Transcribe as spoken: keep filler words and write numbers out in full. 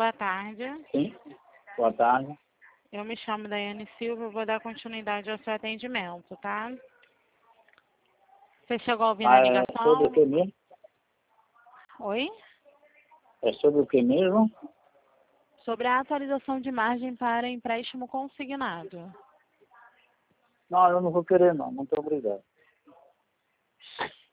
boa tarde. Sim, boa tarde. Eu me chamo Daiane Silva, vou dar continuidade ao seu atendimento, tá? Você chegou a ouvir na Ah, é ligação? sobre o que mesmo? Oi? É sobre o que mesmo? Sobre a atualização de margem para empréstimo consignado. Não, eu não vou querer não, muito obrigado.